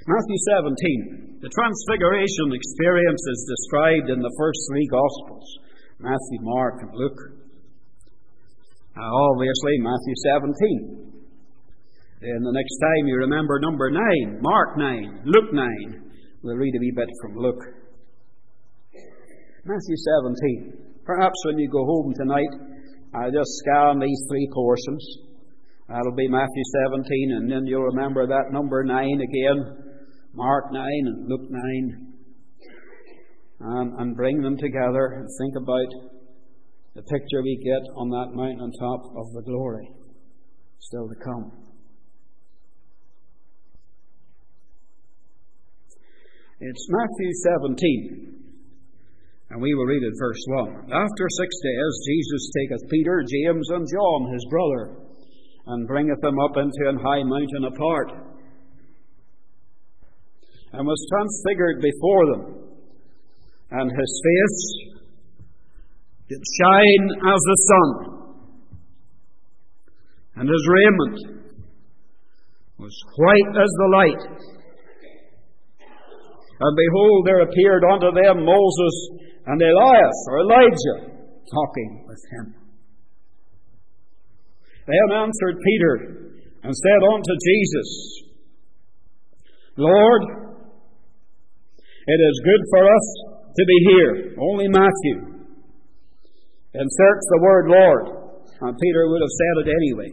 Matthew 17. The Transfiguration experience is described in the first three Gospels, Matthew, Mark, and Luke. Obviously, Matthew 17. Then the next time you remember number 9, Mark 9, Luke 9. We'll read a wee bit from Luke. Matthew 17. Perhaps when you go home tonight, I'll just scan these three portions. That'll be Matthew 17, and then you'll remember that number 9 again, Mark 9 and Luke 9, and bring them together and think about the picture we get on that mountain on top of the glory still to come. It's Matthew 17. And we will read it, verse 1. After 6 days, Jesus taketh Peter, James, and John, his brother, and bringeth them up into an high mountain apart, and was transfigured before them, and his face did shine as the sun, and his raiment was white as the light. And behold, there appeared unto them Moses and Elias, or Elijah, talking with him. Then answered Peter and said unto Jesus, Lord, it is good for us to be here. Only Matthew inserts the word Lord, and Peter would have said it anyway.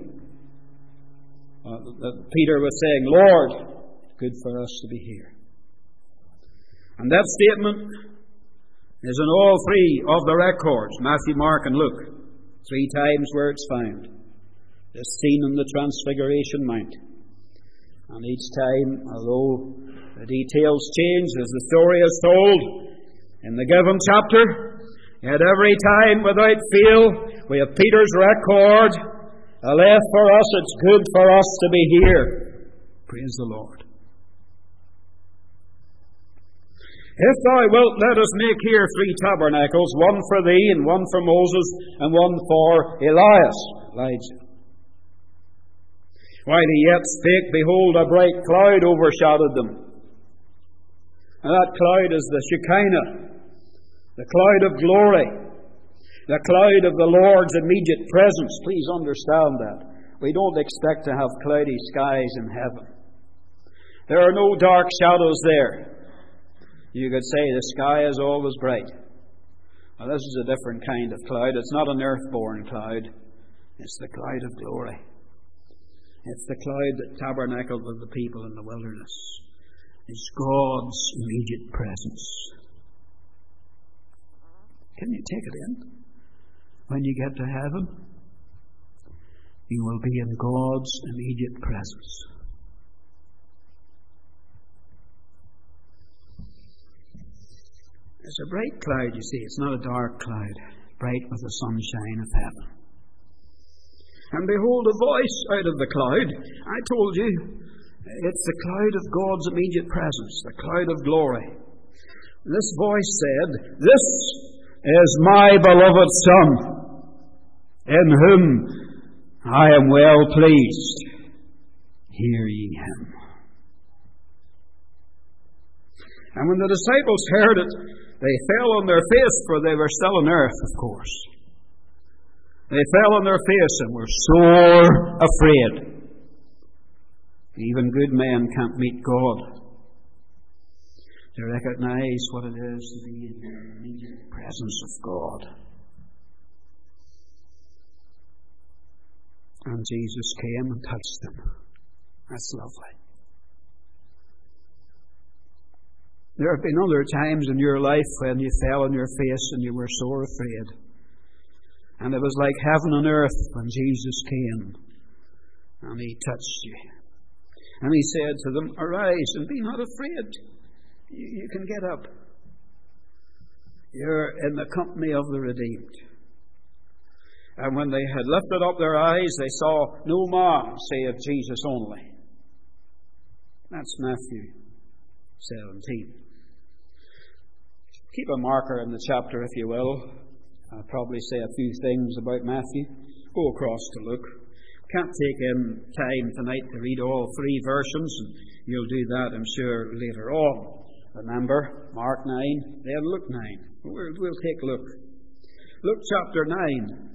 Peter was saying, Lord, good for us to be here. And that statement is in all three of the records, Matthew, Mark, and Luke. 3 times where it's found. It's seen on the Transfiguration Mount. And each time, although the details change as the story is told in the given chapter, yet every time, without fail, we have Peter's record. Aleph for us, it's good for us to be here. Praise the Lord. If thou wilt, let us make here 3 tabernacles, one for thee, and one for Moses, and one for Elijah. While he yet spake, behold, a bright cloud overshadowed them. And that cloud is the Shekinah, the cloud of glory, the cloud of the Lord's immediate presence. Please understand that. We don't expect to have cloudy skies in heaven. There are no dark shadows there. You could say the sky is always bright. Well, this is a different kind of cloud. It's not an earth-born cloud. It's the cloud of glory. It's the cloud that tabernacled with the people in the wilderness. It's God's immediate presence. Can you take it in? When you get to heaven, you will be in God's immediate presence. It's a bright cloud, you see. It's not a dark cloud, bright with the sunshine of heaven. And behold, a voice out of the cloud. I told you, it's the cloud of God's immediate presence, the cloud of glory. This voice said, This is my beloved Son, in whom I am well pleased. Hear ye him. And when the disciples heard it, they fell on their face, for they were still on earth, of course. They fell on their face and were sore afraid. Even good men can't meet God. To recognize what it is to be in the immediate presence of God. And Jesus came and touched them. That's lovely. There have been other times in your life when you fell on your face and you were sore afraid. And it was like heaven and earth when Jesus came and he touched you. And he said to them, Arise and be not afraid. You can get up. You're in the company of the redeemed. And when they had lifted up their eyes, they saw no man save Jesus only. That's Matthew 17. Keep a marker in the chapter, if you will. I'll probably say a few things about Matthew. Go across to Luke. Can't take in time tonight to read all 3 versions, and you'll do that, I'm sure, later on. Remember, Mark 9, then Luke 9. We'll take a look. Luke chapter 9.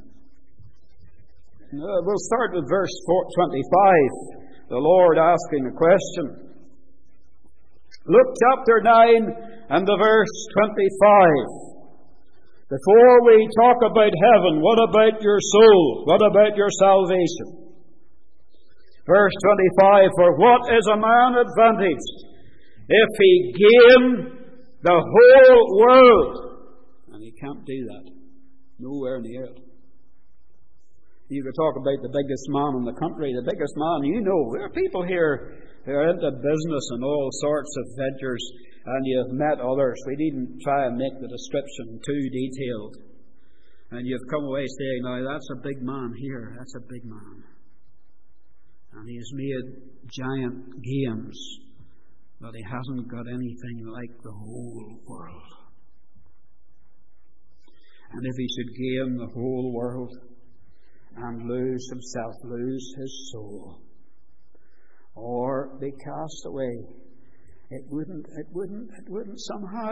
We'll start with verse 25. The Lord asking a question. Luke chapter 9 and the verse 25. Before we talk about heaven, what about your soul? What about your salvation? Verse 25, for what is a man advantaged if he gain the whole world? And he can't do that. Nowhere near it. You could talk about the biggest man in the country, the biggest man you know. There are people here who are into business and all sorts of ventures, and you've met others. We needn't try and make the description too detailed. And you've come away saying, now that's a big man here, that's a big man. And he's made giant gains, but he hasn't got anything like the whole world. And if he should gain the whole world and lose himself, lose his soul, or be cast away, it wouldn't somehow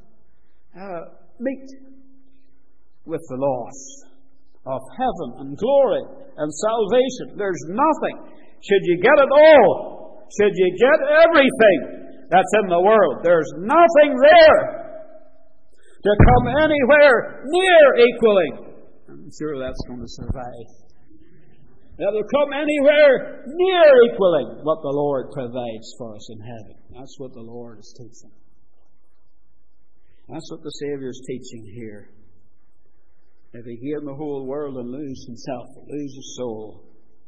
meet with the loss of heaven and glory and salvation. There's nothing. Should you get it all, should you get everything that's in the world, there's nothing there to come anywhere near equaling. I'm sure that's going to survive. That will come anywhere near equaling what the Lord provides for us in heaven. That's what the Lord is teaching. That's what the Saviour is teaching here. If he gain the whole world and lose himself, lose his soul,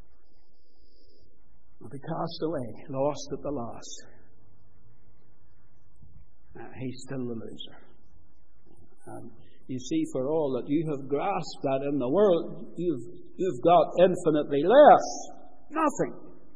will be cast away, lost at the last, he's still the loser. You see, for all that you have grasped that in the world, you've got infinitely less. Nothing.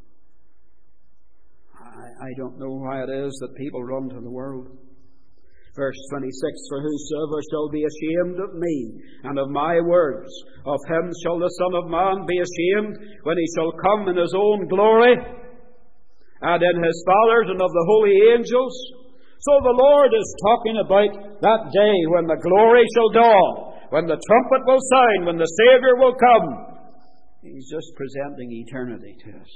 I don't know why it is that people run to the world. Verse 26, for whosoever shall be ashamed of me and of my words, of him shall the Son of Man be ashamed when he shall come in his own glory, and in his Father's and of the holy angels. So the Lord is talking about that day when the glory shall dawn, when the trumpet will sound, when the Saviour will come. He's just presenting eternity to us.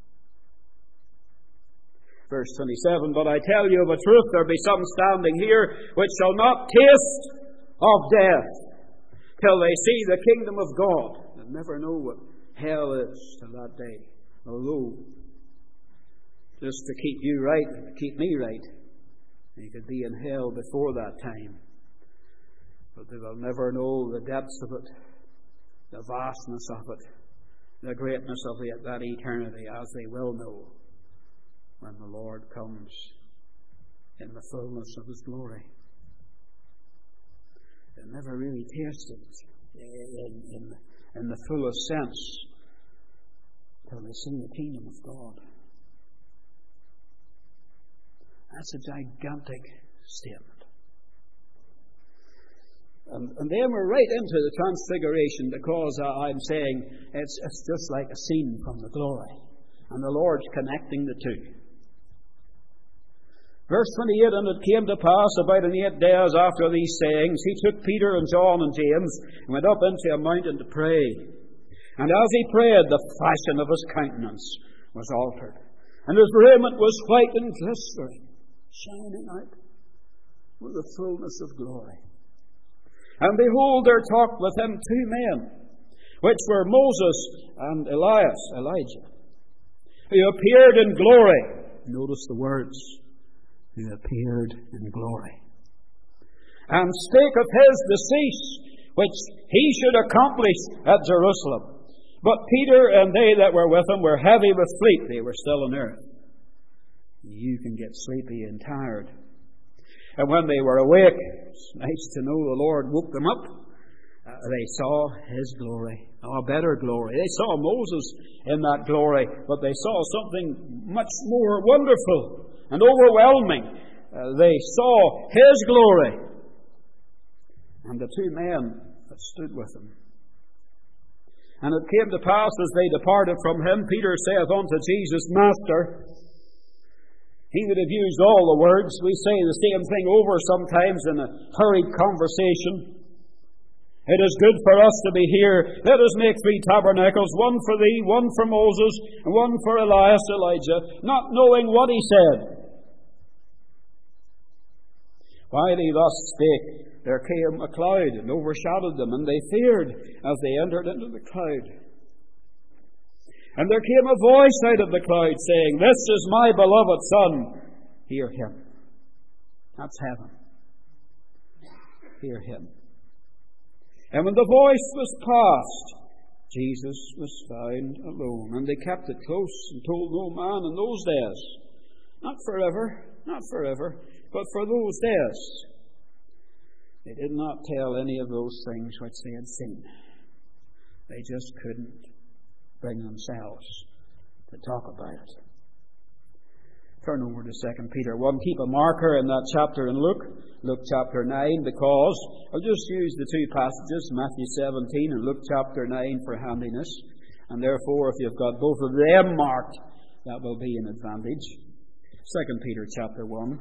Verse 27, but I tell you of a truth, there be some standing here which shall not taste of death till they see the kingdom of God. They'll never know what hell is till that day. Although, just to keep you right, to keep me right, you could be in hell before that time. But they will never know the depths of it, the vastness of it, the greatness of that eternity, as they will know when the Lord comes in the fullness of his glory. They never really tasted it in the fullest sense till they see the kingdom of God. That's a gigantic statement. And then we're right into the transfiguration, because I'm saying it's just like a scene from the glory. And the Lord's connecting the two. Verse 28, and it came to pass about in 8 days after these sayings, he took Peter and John and James and went up into a mountain to pray. And as he prayed, the fashion of his countenance was altered, and his raiment was white and glistering, shining out with the fullness of glory. And behold, there talked with him 2 men, which were Moses and Elijah, who appeared in glory. Notice the words, who appeared in glory, and spake of his decease, which he should accomplish at Jerusalem. But Peter and they that were with him were heavy with sleep. They were still on earth. You can get sleepy and tired. And when they were awake, it's nice to know the Lord woke them up. They saw his glory, a better glory. They saw Moses in that glory, but they saw something much more wonderful and overwhelming. They saw his glory. And the 2 men that stood with him. And it came to pass, as they departed from him, Peter saith unto Jesus, Master. He would have used all the words. We say the same thing over sometimes in a hurried conversation. It is good for us to be here. Let us make 3 tabernacles, one for thee, one for Moses, and one for Elias, Elijah, not knowing what he said. While he thus spake, there came a cloud and overshadowed them, and they feared as they entered into the cloud. And there came a voice out of the cloud, saying, This is my beloved Son, hear him. That's heaven. Hear him. And when the voice was past, Jesus was found alone. And they kept it close and told no man in those days. Not forever, but for those days. They did not tell any of those things which they had seen. They just couldn't bring themselves to talk about it. Turn over to 2 Peter 1. Keep a marker in that chapter in Luke chapter 9, because I'll just use the 2 passages, Matthew 17 and Luke chapter 9, for handiness. And therefore, if you've got both of them marked, that will be an advantage. 2 Peter chapter 1.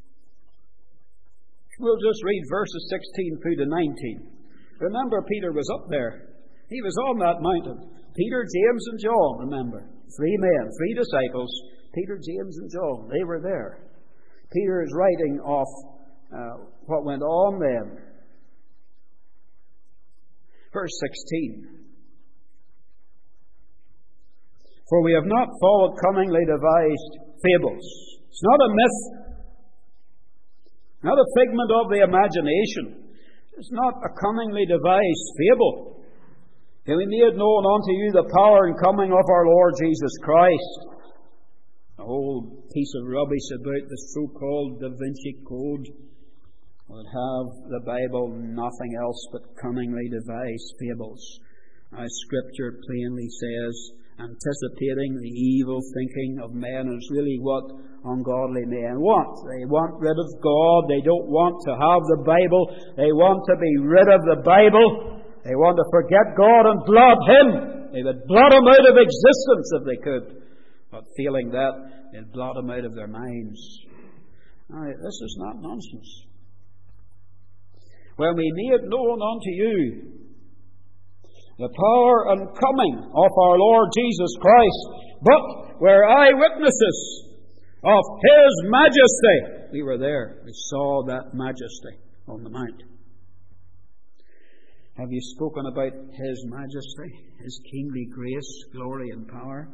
We'll just read verses 16 through to 19. Remember, Peter was up there. He was on that mountain. Peter, James, and John, remember. 3 men, 3 disciples. Peter, James, and John. They were there. Peter is writing off what went on then. Verse 16. For we have not followed cunningly devised fables. It's not a myth. Not a figment of the imagination. It's not a cunningly devised fable. And we made known unto you the power and coming of our Lord Jesus Christ. A whole piece of rubbish about the so-called Da Vinci Code would have the Bible nothing else but cunningly devised fables. As Scripture plainly says, anticipating the evil thinking of men is really what ungodly men want. They want rid of God. They don't want to have the Bible. They want to be rid of the Bible. They want to forget God and blot Him. They would blot Him out of existence if they could. But feeling that, they'd blot Him out of their minds. Now, this is not nonsense. When we made known unto you the power and coming of our Lord Jesus Christ, but we're eyewitnesses of His majesty. We were there. We saw that majesty on the mount. Have you spoken about His majesty, His kingly grace, glory, and power?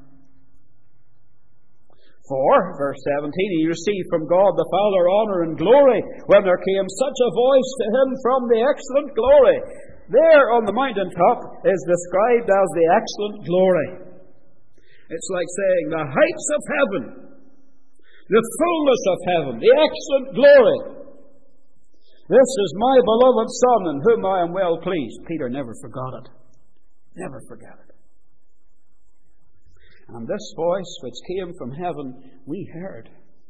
For, verse 17, He received from God the Father honor and glory when there came such a voice to Him from the excellent glory. There on the mountaintop is described as the excellent glory. It's like saying the heights of heaven, the fullness of heaven, the excellent glory. This is my beloved Son in whom I am well pleased. Peter never forgot it. Never forgot it. And this voice which came from heaven we heard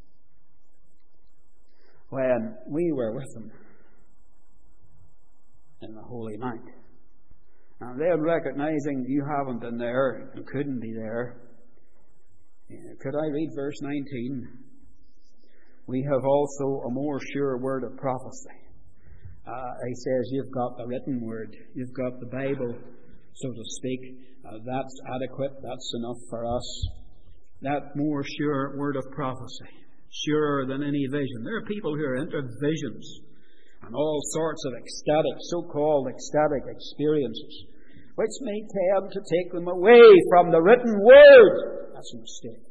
when we were with Him in the Holy Mount. And then recognizing you haven't been there, you couldn't be there. Could I read verse 19? We have also a more sure word of prophecy. He says you've got the written word. You've got the Bible, so to speak. That's adequate. That's enough for us. That more sure word of prophecy. Surer than any vision. There are people who are into visions and all sorts of ecstatic, so-called ecstatic experiences, which may tend to take them away from the written word. That's a mistake.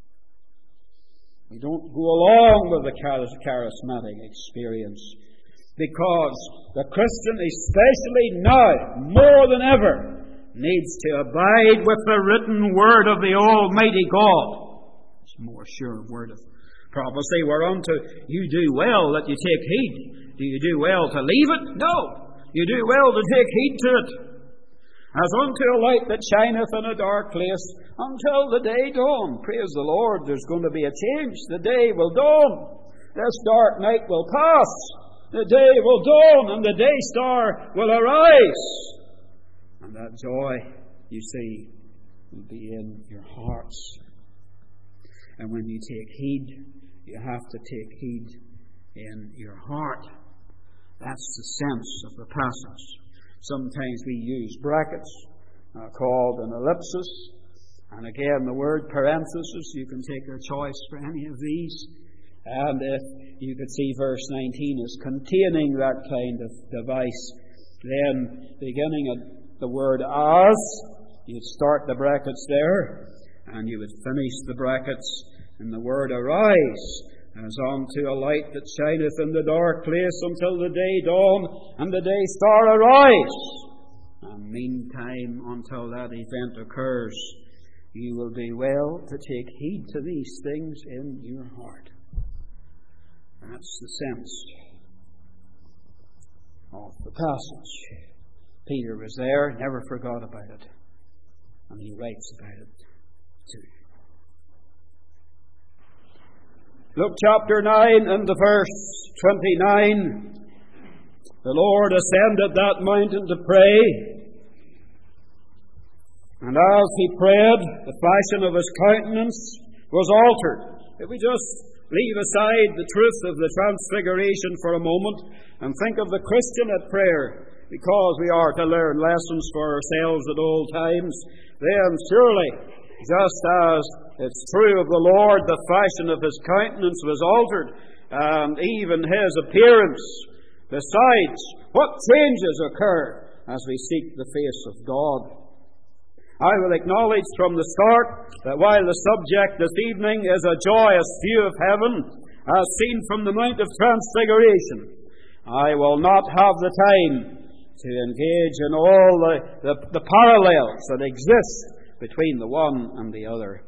We don't go along with the charismatic experience, because the Christian, especially now, more than ever, needs to abide with the written word of the Almighty God. It's a more sure word of prophecy. Whereunto you do well that you take heed. Do you do well to leave it? No. You do well to take heed to it. As unto a light that shineth in a dark place, until the day dawn. Praise the Lord, there's going to be a change. The day will dawn. This dark night will pass. The day will dawn, and the day star will arise. And that joy you see, will be in your hearts. And when you take heed, you have to take heed in your heart. That's the sense of the passage. Sometimes we use brackets called an ellipsis. And again, the word parenthesis, you can take your choice for any of these. And if you could see verse 19 as containing that kind of device, then beginning at the word as, you'd start the brackets there, and you would finish the brackets in the word arise, as unto a light that shineth in the dark place until the day dawn and the day star arise. And meantime, until that event occurs, you will be well to take heed to these things in your heart. That's the sense of the passage. Peter was there, never forgot about it, and he writes about it too. Luke chapter 9 and the verse 29. The Lord ascended that mountain to pray, and as he prayed, the fashion of his countenance was altered. If we just leave aside the truth of the transfiguration for a moment and think of the Christian at prayer, because we are to learn lessons for ourselves at all times, then surely, just as it's true of the Lord, the fashion of his countenance was altered, and even his appearance. Besides, what changes occur as we seek the face of God? I will acknowledge from the start that while the subject this evening is a joyous view of heaven, as seen from the Mount of Transfiguration, I will not have the time to engage in all the parallels that exist between the one and the other.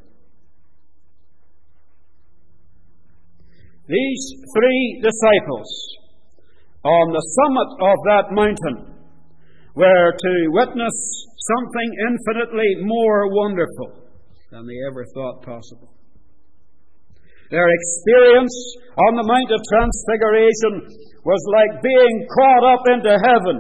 These three disciples on the summit of that mountain were to witness something infinitely more wonderful than they ever thought possible. Their experience on the Mount of Transfiguration was like being caught up into heaven.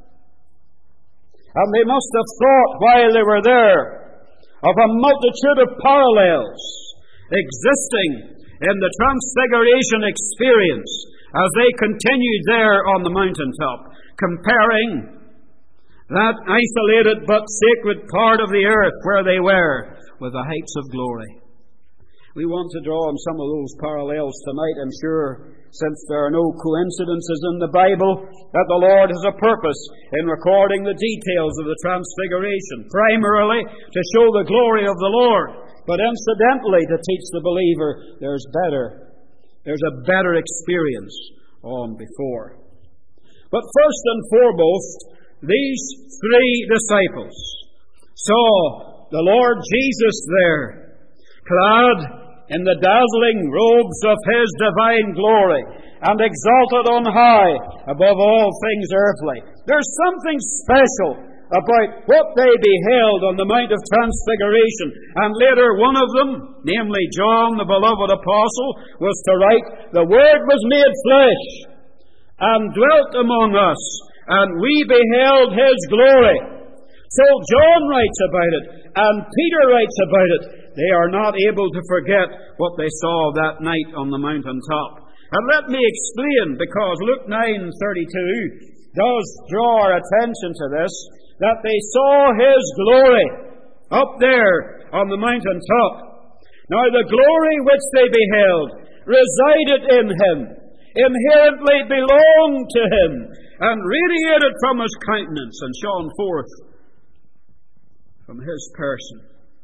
And they must have thought while they were there of a multitude of parallels existing in the Transfiguration experience as they continued there on the mountaintop, comparing that isolated but sacred part of the earth where they were with the heights of glory. We want to draw on some of those parallels tonight, I'm sure, since there are no coincidences in the Bible, that the Lord has a purpose in recording the details of the Transfiguration, primarily to show the glory of the Lord, but incidentally to teach the believer there's a better experience on before. But first and foremost, these three disciples saw the Lord Jesus there, clad in the dazzling robes of his divine glory, and exalted on high above all things earthly. There's something special about what they beheld on the Mount of Transfiguration. And later one of them, namely John, the beloved apostle, was to write, "The Word was made flesh and dwelt among us, and we beheld his glory." So John writes about it, and Peter writes about it. They are not able to forget what they saw that night on the mountaintop. And let me explain, because Luke 9:32 does draw our attention to this, that they saw his glory up there on the mountaintop. Now the glory which they beheld resided in him, inherently belonged to him, and radiated from his countenance and shone forth from his person.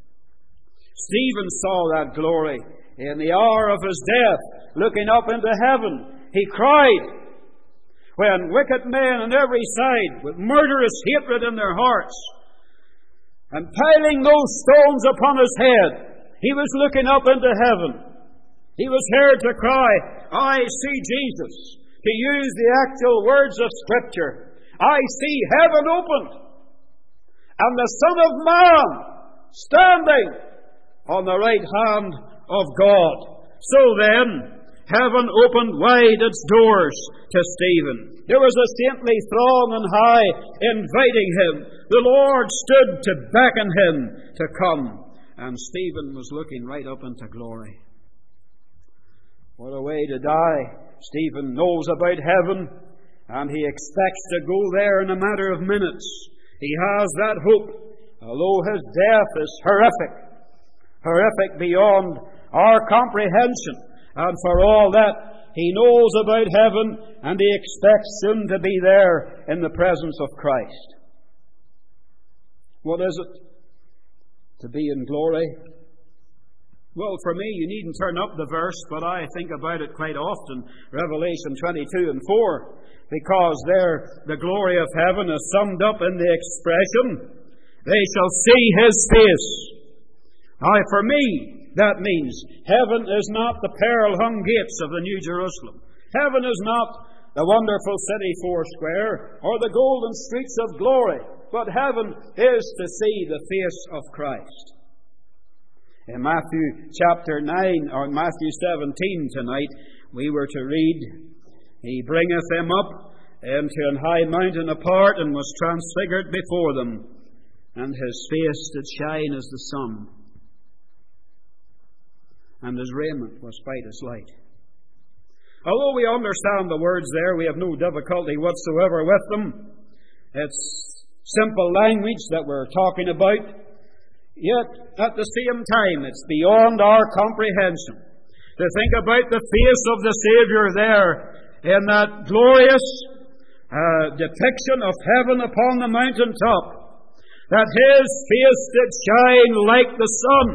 Stephen saw that glory in the hour of his death, looking up into heaven. He cried when wicked men on every side, with murderous hatred in their hearts, and piling those stones upon his head, he was looking up into heaven. He was heard to cry, "I see Jesus," to use the actual words of Scripture. "I see heaven opened, and the Son of Man standing on the right hand of God." So then, heaven opened wide its doors to Stephen. There was a saintly throng on high inviting him. The Lord stood to beckon him to come. And Stephen was looking right up into glory. What a way to die. Stephen knows about heaven, and he expects to go there in a matter of minutes. He has that hope, although his death is horrific beyond our comprehension. And for all that, he knows about heaven, and he expects soon to be there in the presence of Christ. What is it to be in glory? Well, for me, you needn't turn up the verse, but I think about it quite often. Revelation 22 and 4. Because there the glory of heaven is summed up in the expression, they shall see His face. Now, for me, that means heaven is not the pearl-hung gates of the New Jerusalem. Heaven is not the wonderful city Foursquare or the golden streets of glory. But heaven is to see the face of Christ. In Matthew chapter 9, or Matthew 17 tonight, we were to read, He bringeth them up into an high mountain apart, and was transfigured before them, and His face did shine as the sun, and His raiment was white as light. Although we understand the words there, we have no difficulty whatsoever with them. It's simple language that we're talking about. Yet, at the same time, it's beyond our comprehension to think about the face of the Saviour there in that glorious depiction of heaven upon the mountain top, that His face did shine like the sun.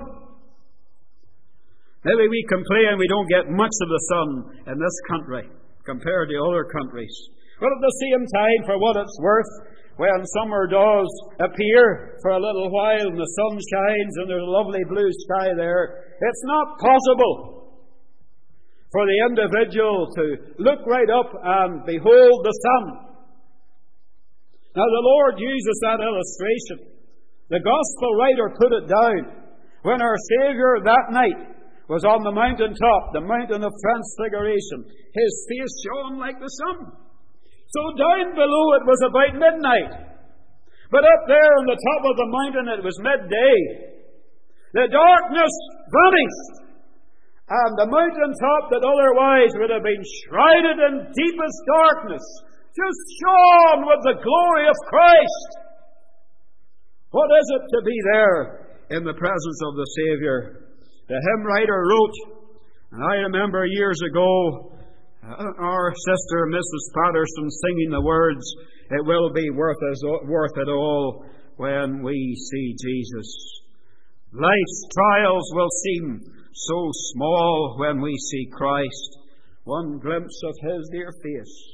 Maybe we complain we don't get much of the sun in this country compared to other countries. But at the same time, for what it's worth, when summer does appear for a little while and the sun shines and there's a lovely blue sky there, it's not possible for the individual to look right up and behold the sun. Now the Lord uses that illustration. The Gospel writer put it down when our Saviour that night was on the mountain top, the mountain of transfiguration. His face shone like the sun. So down below it was about midnight. But up there on the top of the mountain it was midday. The darkness vanished. And the mountain top that otherwise would have been shrouded in deepest darkness just shone with the glory of Christ. What is it to be there in the presence of the Saviour? The hymn writer wrote, and I remember years ago, our sister, Mrs. Patterson, singing the words, "It will be worth it all when we see Jesus. Life's trials will seem so small when we see Christ. One glimpse of His dear face,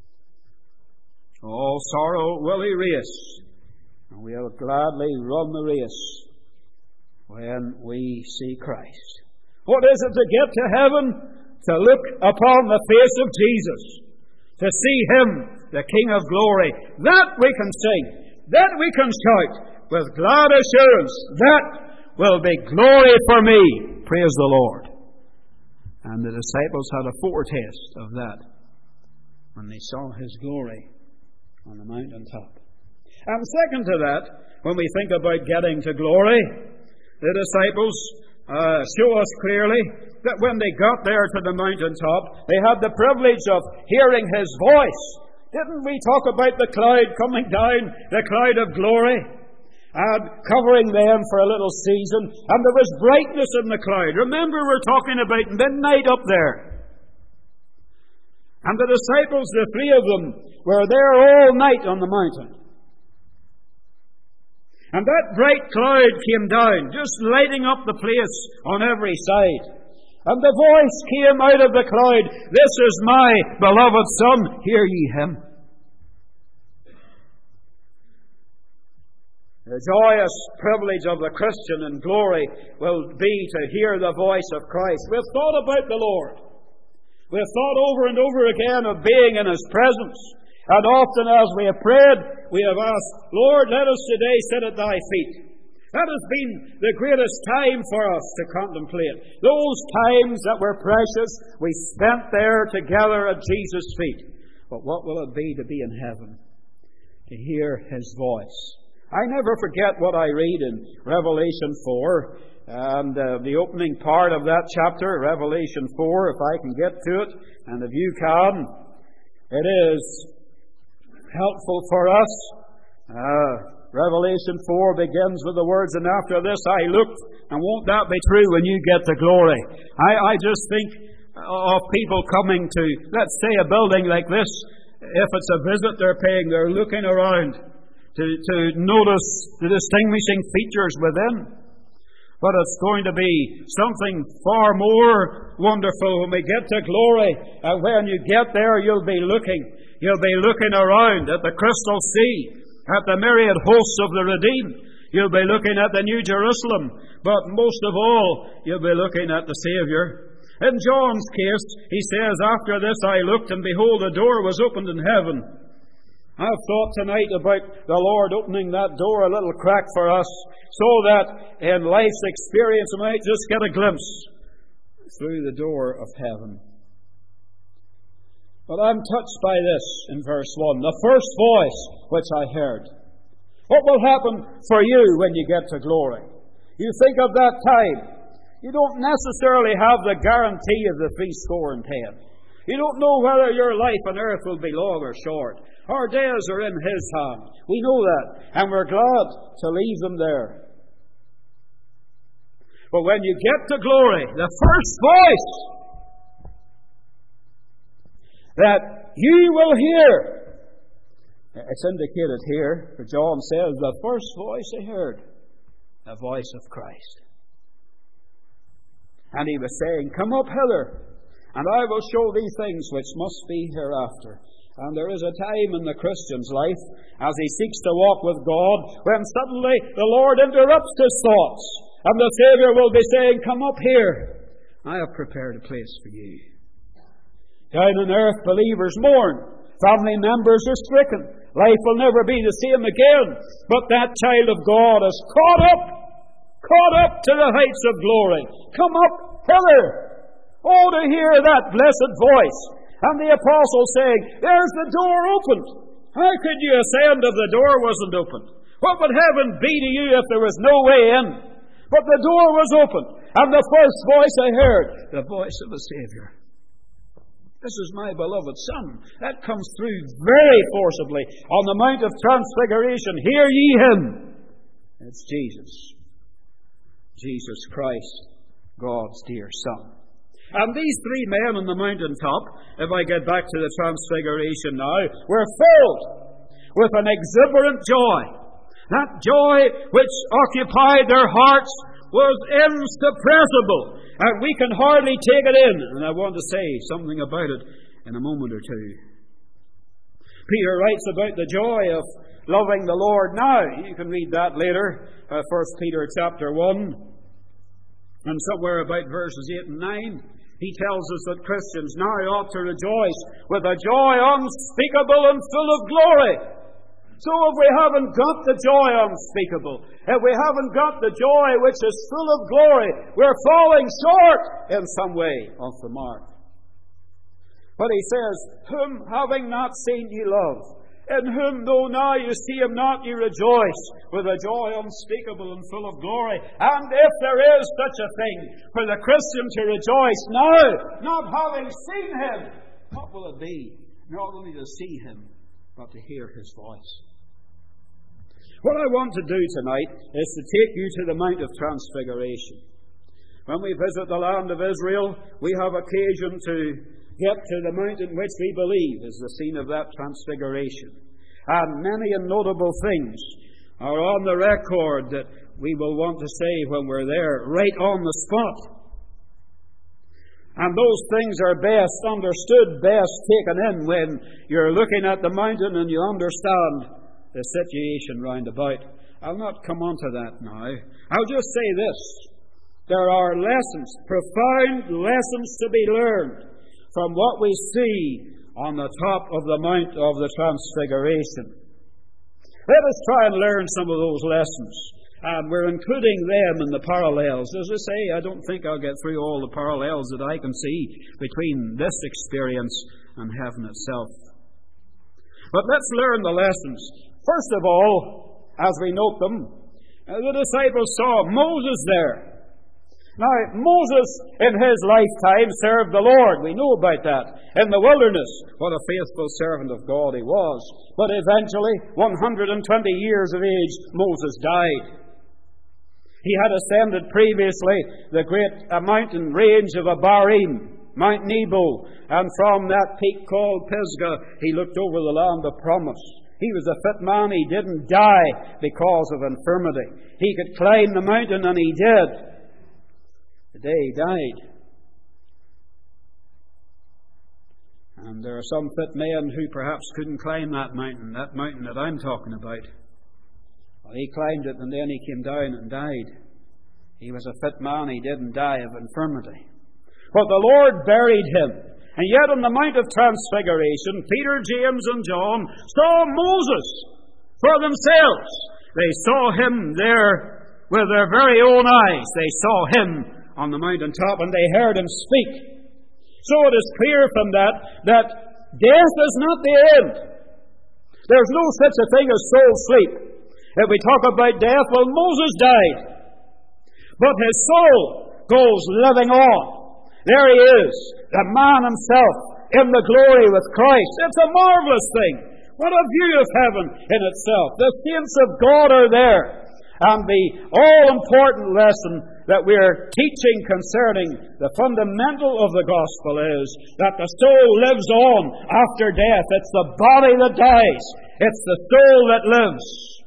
all sorrow will erase, and we'll gladly run the race when we see Christ." What is it to get to heaven? To look upon the face of Jesus, to see Him, the King of glory. That we can sing, that we can shout with glad assurance. That will be glory for me. Praise the Lord. And the disciples had a foretaste of that when they saw His glory on the mountain top. And second to that, when we think about getting to glory, the disciples show us clearly that when they got there to the mountaintop, they had the privilege of hearing His voice. Didn't we talk about the cloud coming down, the cloud of glory, and covering them for a little season? And there was brightness in the cloud. Remember, we're talking about midnight up there. And the disciples, the three of them, were there all night on the mountain. And that bright cloud came down, just lighting up the place on every side. And the voice came out of the cloud, "This is my beloved Son, hear ye Him." The joyous privilege of the Christian in glory will be to hear the voice of Christ. We've thought about the Lord. We've thought over and over again of being in His presence. And often as we have prayed, we have asked, "Lord, let us today sit at Thy feet. That has been the greatest time for us to contemplate. Those times that were precious, we spent there together at Jesus' feet. But what will it be to be in heaven? To hear His voice. I never forget what I read in Revelation 4, and the opening part of that chapter, Revelation 4, if I can get to it, and if you can. It is helpful for us. Revelation 4 begins with the words, "And after this I looked," and won't that be true when you get to glory? I just think of people coming to, let's say, a building like this. If it's a visit they're paying, they're looking around to notice the distinguishing features within. But it's going to be something far more wonderful when we get to glory. And when you get there, you'll be looking around at the crystal sea, at the myriad hosts of the redeemed. You'll be looking at the New Jerusalem. But most of all, you'll be looking at the Saviour. In John's case, he says, "After this I looked, and behold, a door was opened in heaven." I've thought tonight about the Lord opening that door a little crack for us, so that in life's experience we might just get a glimpse through the door of heaven. But I'm touched by this in verse 1. The first voice which I heard. What will happen for you when you get to glory? You think of that time. You don't necessarily have the guarantee of the 70. You don't know whether your life on earth will be long or short. Our days are in His hand. We know that, and we're glad to leave them there. But when you get to glory, the first voice that you will hear, it's indicated here, for John says, the first voice I heard, the voice of Christ. And He was saying, "Come up hither, and I will show thee things which must be hereafter." And there is a time in the Christian's life, as he seeks to walk with God, when suddenly the Lord interrupts his thoughts, and the Saviour will be saying, "Come up here. I have prepared a place for you." Down on earth, believers mourn. Family members are stricken. Life will never be the same again. But that child of God is caught up to the heights of glory. Come up hither. Oh, to hear that blessed voice. And the apostle saying, "There's the door opened. How could you ascend if the door wasn't opened? What would heaven be to you if there was no way in?" But the door was opened. And the first voice I heard, the voice of the Saviour. "This is my beloved Son." That comes through very forcibly on the Mount of Transfiguration. "Hear ye Him." It's Jesus. Jesus Christ, God's dear Son. And these three men on the mountaintop, if I get back to the Transfiguration now, were filled with an exuberant joy. That joy which occupied their hearts was inexpressible, and we can hardly take it in. And I want to say something about it in a moment or two. Peter writes about the joy of loving the Lord now. You can read that later, 1 Peter chapter 1, and somewhere about verses 8 and 9. He tells us that Christians now ought to rejoice with a joy unspeakable and full of glory. So if we haven't got the joy unspeakable, if we haven't got the joy which is full of glory, we're falling short in some way of the mark. But he says, "Whom having not seen ye love, in whom though now you see Him not, ye rejoice with a joy unspeakable and full of glory." And if there is such a thing for the Christian to rejoice now, not having seen Him, what will it be? Not only to see Him, but to hear His voice. What I want to do tonight is to take you to the Mount of Transfiguration. When we visit the land of Israel, we have occasion to get to the mountain which we believe is the scene of that transfiguration. And many and notable things are on the record that we will want to say when we're there, right on the spot. And those things are best understood, best taken in when you're looking at the mountain and you understand the situation round about. I'll not come on to that now. I'll just say this. There are lessons, profound lessons to be learned from what we see on the top of the Mount of the Transfiguration. Let us try and learn some of those lessons And we're including them in the parallels. As I say, I don't think I'll get through all the parallels that I can see between this experience and heaven itself. But let's learn the lessons. First of all, as we note them, the disciples saw Moses there. Now, Moses in his lifetime served the Lord. We know about that. In the wilderness, what a faithful servant of God he was. But eventually, 120 years of age, Moses died. He had ascended previously the great mountain range of Abarim, Mount Nebo, and from that peak called Pisgah, he looked over the land of promise. He was a fit man. He didn't die because of infirmity. He could climb the mountain, and he did. The day he died. And there are some fit men who perhaps couldn't climb that mountain that I'm talking about. Well, he climbed it, and then he came down and died. He was a fit man. He didn't die of infirmity. But the Lord buried him. And yet on the Mount of Transfiguration, Peter, James, and John saw Moses for themselves. They saw him there with their very own eyes. They saw him on the mountaintop, and they heard him speak. So it is clear from that death is not the end. There's no such a thing as soul sleep. If we talk about death, well, Moses died. But his soul goes living on. There he is, the man himself, in the glory with Christ. It's a marvelous thing. What a view of heaven in itself. The saints of God are there. And the all-important lesson that we are teaching concerning the fundamental of the gospel is that the soul lives on after death. It's the body that dies. It's the soul that lives.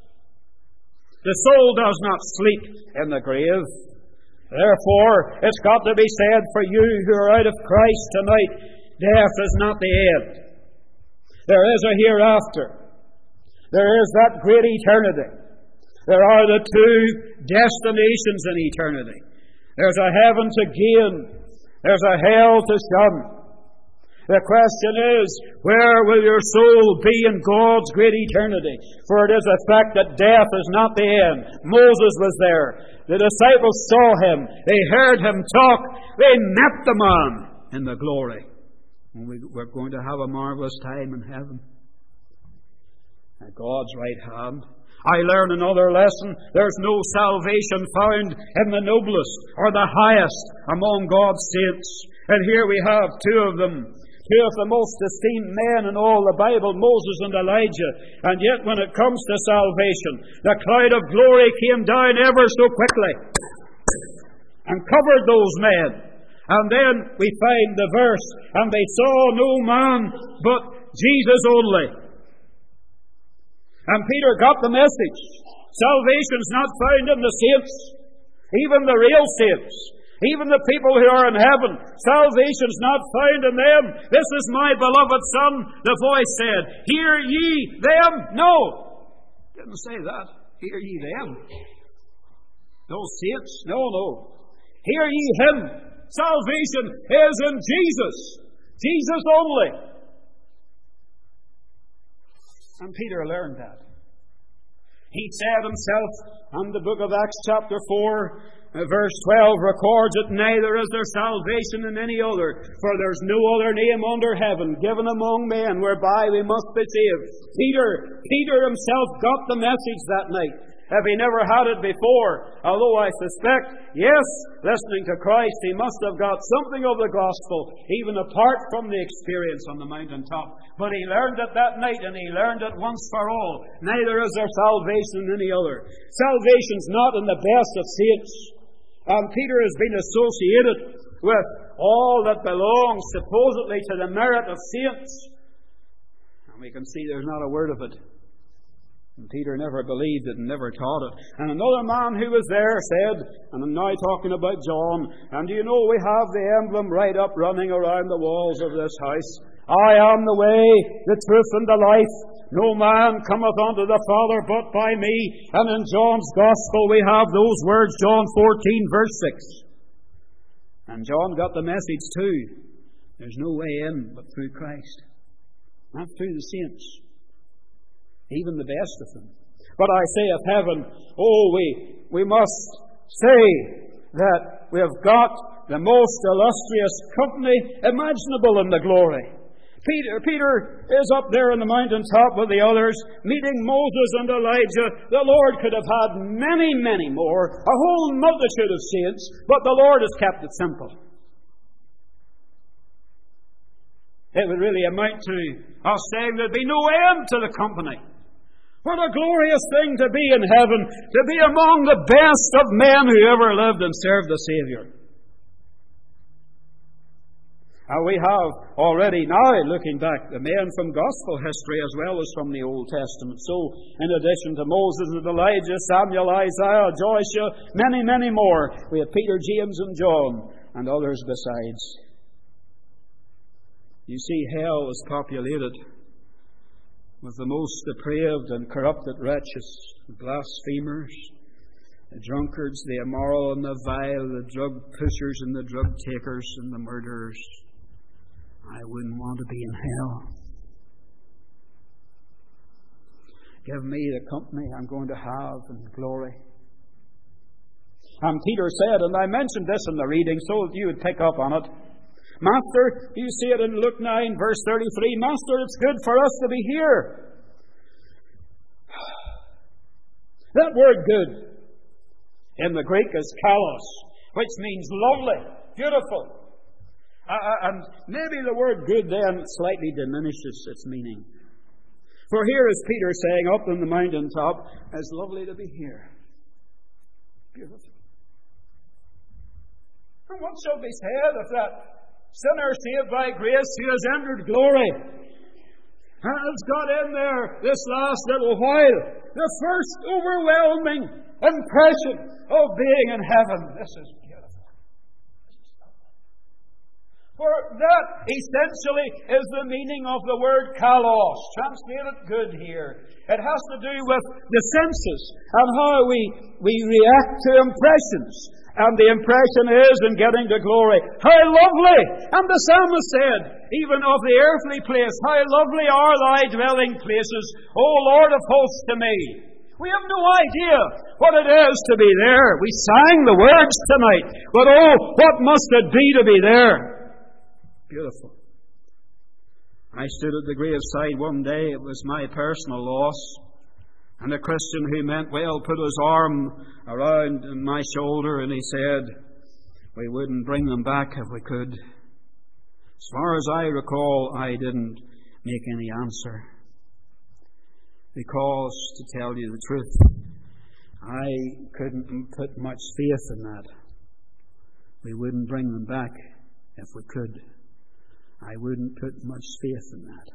The soul does not sleep in the grave. Therefore, it's got to be said for you who are out of Christ tonight, death is not the end. There is a hereafter. There is that great eternity. There are the two destinations in eternity. There's a heaven to gain. There's a hell to shun. The question is, where will your soul be in God's great eternity? For it is a fact that death is not the end. Moses was there. The disciples saw him. They heard him talk. They met the man in the glory. And we're going to have a marvelous time in heaven. At God's right hand. I learn another lesson. There's no salvation found in the noblest or the highest among God's saints. And here we have two of them. Two of the most esteemed men in all the Bible, Moses and Elijah. And yet when it comes to salvation, the cloud of glory came down ever so quickly and covered those men. And then we find the verse, and they saw no man but Jesus only. And Peter got the message. Salvation's not found in the saints, even the real saints. Even the people who are in heaven, salvation's not found in them. This is my beloved Son, the voice said. Hear ye them? No. Didn't say that. Hear ye them. Those saints? No. Hear ye him. Salvation is in Jesus. Jesus only. And Peter learned that. He said himself in the book of Acts chapter 4, verse 12 records it, neither is there salvation in any other, for there's no other name under heaven given among men whereby we must be saved. Peter himself got the message that night. If he never had it before, although I suspect, yes, listening to Christ, he must have got something of the gospel, even apart from the experience on the mountaintop. But he learned it that night, and he learned it once for all. Neither is there salvation in any other. Salvation's not in the best of saints. And Peter has been associated with all that belongs supposedly to the merit of saints. And we can see there's not a word of it. And Peter never believed it and never taught it. And another man who was there said, and I'm now talking about John, and do you know we have the emblem right up running around the walls of this house? I am the way, the truth, and the life. No man cometh unto the Father but by me. And in John's Gospel we have those words, John 14, verse 6. And John got the message too. There's no way in but through Christ. Not through the saints. Even the best of them. But I say of heaven, we must say that we have got the most illustrious company imaginable in the glory. Peter is up there on the mountaintop with the others, meeting Moses and Elijah. The Lord could have had many, many more, a whole multitude of saints, but the Lord has kept it simple. It would really amount to us saying there'd be no end to the company. What a glorious thing to be in heaven, to be among the best of men who ever lived and served the Saviour. And we have already now, looking back, the men from gospel history as well as from the Old Testament. So, in addition to Moses and Elijah, Samuel, Isaiah, Joshua, many, many more, we have Peter, James and John, and others besides. You see, hell is populated with the most depraved and corrupted wretches, the blasphemers, the drunkards, the immoral and the vile, the drug pushers and the drug takers and the murderers. I wouldn't want to be in hell. Give me the company I'm going to have in glory. And Peter said, and I mentioned this in the reading so that you would pick up on it, Master, you see it in Luke 9, verse 33, Master, it's good for us to be here. That word good in the Greek is kalos, which means lovely, beautiful. And maybe the word good then slightly diminishes its meaning. For here is Peter saying up on the mountaintop, it's lovely to be here. Beautiful. And what shall be said of that sinner saved by grace who has entered glory and has got in there this last little while? The first overwhelming impression of being in heaven. This is beautiful. For that essentially is the meaning of the word kalos, translated good here. It has to do with the senses and how we react to impressions. And the impression is in getting to glory. How lovely! And the psalmist said, even of the earthly place, how lovely are thy dwelling places, O Lord of hosts, to me. We have no idea what it is to be there. We sang the words tonight, but oh, what must it be to be there? Beautiful. I stood at the graveside one day. It was my personal loss. And a Christian who meant well put his arm around my shoulder and he said, we wouldn't bring them back if we could. As far as I recall, I didn't make any answer. Because, to tell you the truth, I couldn't put much faith in that. We wouldn't bring them back if we could. I wouldn't put much faith in that.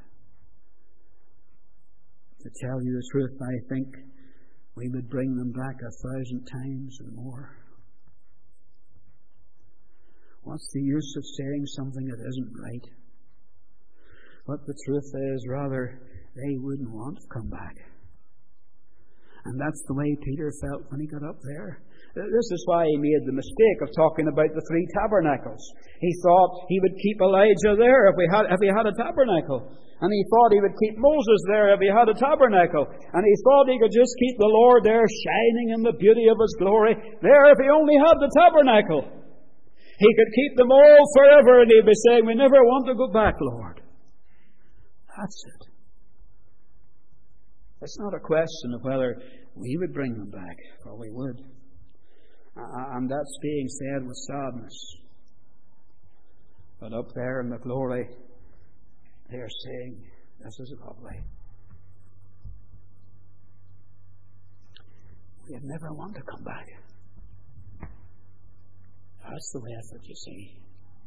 To tell you the truth, I think we would bring them back 1,000 times and more. What's the use of saying something that isn't right? What the truth is, rather, they wouldn't want to come back. And that's the way Peter felt when he got up there. This is why he made the mistake of talking about the 3 tabernacles. He thought he would keep Elijah there if he had a tabernacle. And he thought he would keep Moses there if he had a tabernacle. And he thought he could just keep the Lord there shining in the beauty of His glory there if he only had the tabernacle. He could keep them all forever and he'd be saying, we never want to go back, Lord. That's it. It's not a question of whether we would bring them back, for we would. And that's being said with sadness. But up there in the glory, they're saying, this is lovely. We'd never want to come back. That's the way of it, you see.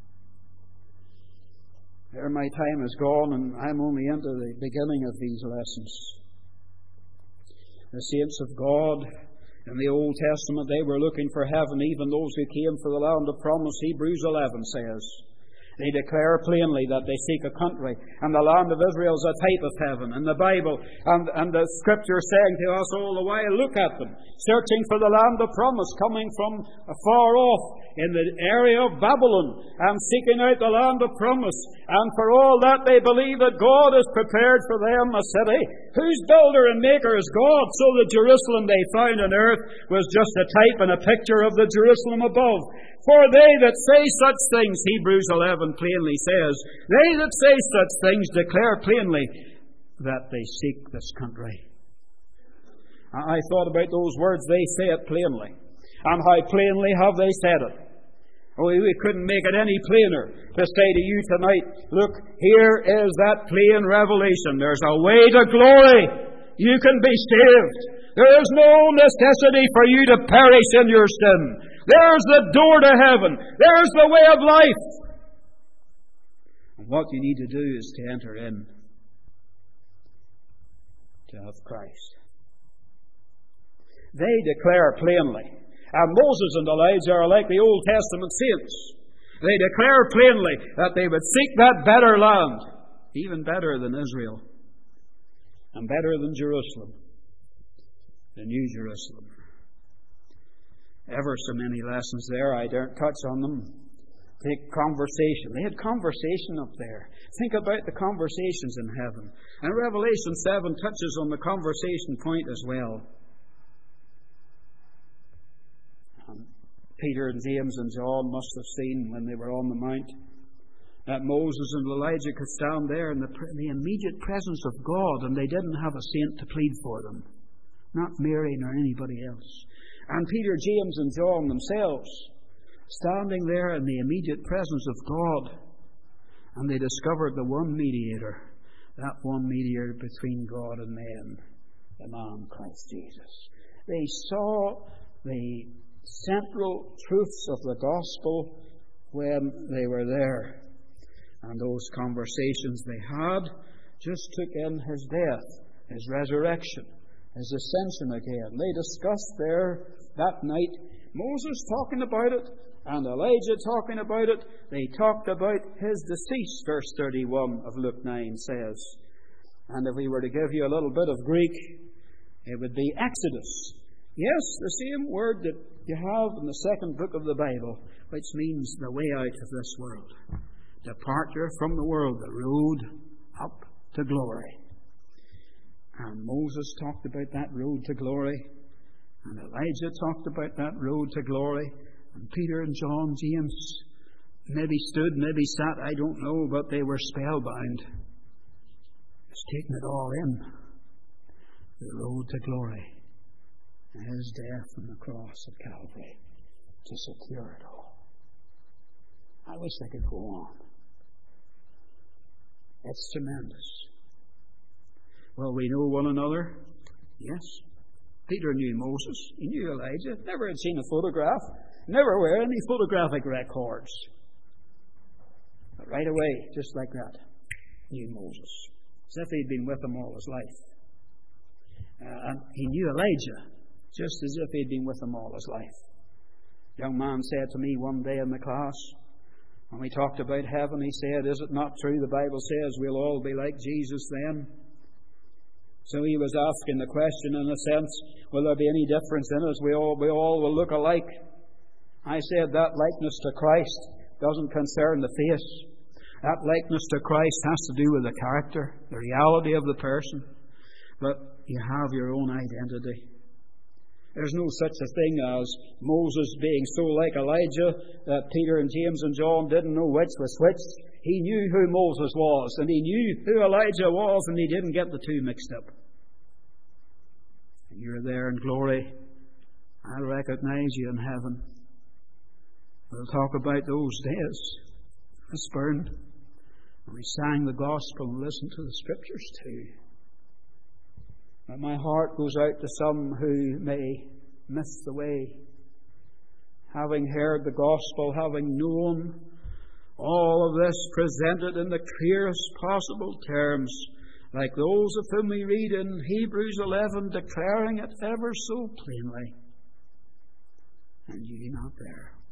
There my time is gone and I'm only into the beginning of these lessons. The saints of God in the Old Testament, they were looking for heaven, even those who came for the land of promise. Hebrews 11 says, They declare plainly that they seek a country, and the land of Israel is a type of heaven. And the Bible and the Scripture saying to us all the while, look at them, searching for the land of promise, coming from afar off in the area of Babylon, and seeking out the land of promise. And for all that, they believe that God has prepared for them a city whose builder and maker is God. So the Jerusalem they found on earth was just a type and a picture of the Jerusalem above. For they that say such things, Hebrews 11 plainly says, they that say such things declare plainly that they seek this country. I thought about those words, they say it plainly. And how plainly have they said it? We couldn't make it any plainer to say to you tonight, look, here is that plain revelation. There's a way to glory. You can be saved. There is no necessity for you to perish in your sin. There's the door to heaven. There's the way of life. And what you need to do is to enter in to have Christ. They declare plainly. And Moses and Elijah are like the Old Testament saints. They declare plainly that they would seek that better land, even better than Israel, and better than Jerusalem, the New Jerusalem. Ever so many lessons there. I daren't touch on them. Take conversation. They had conversation up there. Think about the conversations in heaven. And Revelation 7 touches on the conversation point as well. Peter and James and John must have seen when they were on the mount that Moses and Elijah could stand there in the immediate presence of God, and they didn't have a saint to plead for them. Not Mary nor anybody else. And Peter, James and John themselves standing there in the immediate presence of God, and they discovered the one mediator, that one mediator between God and men, the man Christ Jesus. They saw the central truths of the gospel when they were there. And those conversations they had just took in His death, His resurrection, His ascension again. They discussed there that night, Moses talking about it and Elijah talking about it. They talked about His decease, verse 31 of Luke 9 says. And if we were to give you a little bit of Greek, it would be Exodus. Yes, the same word that you have in the second book of the Bible, which means the way out of this world. Departure from the world, the road up to glory. And Moses talked about that road to glory. And Elijah talked about that road to glory. And Peter and John, James, maybe stood, maybe sat, I don't know, but they were spellbound. Just taking it all in. The road to glory. His death on the cross of Calvary to secure it all. I wish I could go on. It's tremendous. Well, we know one another. Yes. Peter knew Moses. He knew Elijah. Never had seen a photograph. Never were any photographic records. But right away, just like that, knew Moses. As if he'd been with him all his life. And he knew Elijah. Just as if he'd been with them all his life. A young man said to me one day in the class, when we talked about heaven, he said, is it not true the Bible says we'll all be like Jesus then? So he was asking the question in a sense, will there be any difference in us? We all will look alike. I said that likeness to Christ doesn't concern the face. That likeness to Christ has to do with the character, the reality of the person. But you have your own identity. There's no such a thing as Moses being so like Elijah that Peter and James and John didn't know which was which. He knew who Moses was and he knew who Elijah was, and he didn't get the two mixed up. And you're there in glory. I'll recognize you in heaven. We'll talk about those days. Miss Byrne. And we sang the gospel and listened to the scriptures too. And my heart goes out to some who may miss the way. Having heard the gospel, having known all of this presented in the clearest possible terms, like those of whom we read in Hebrews 11, declaring it ever so plainly. And you not there.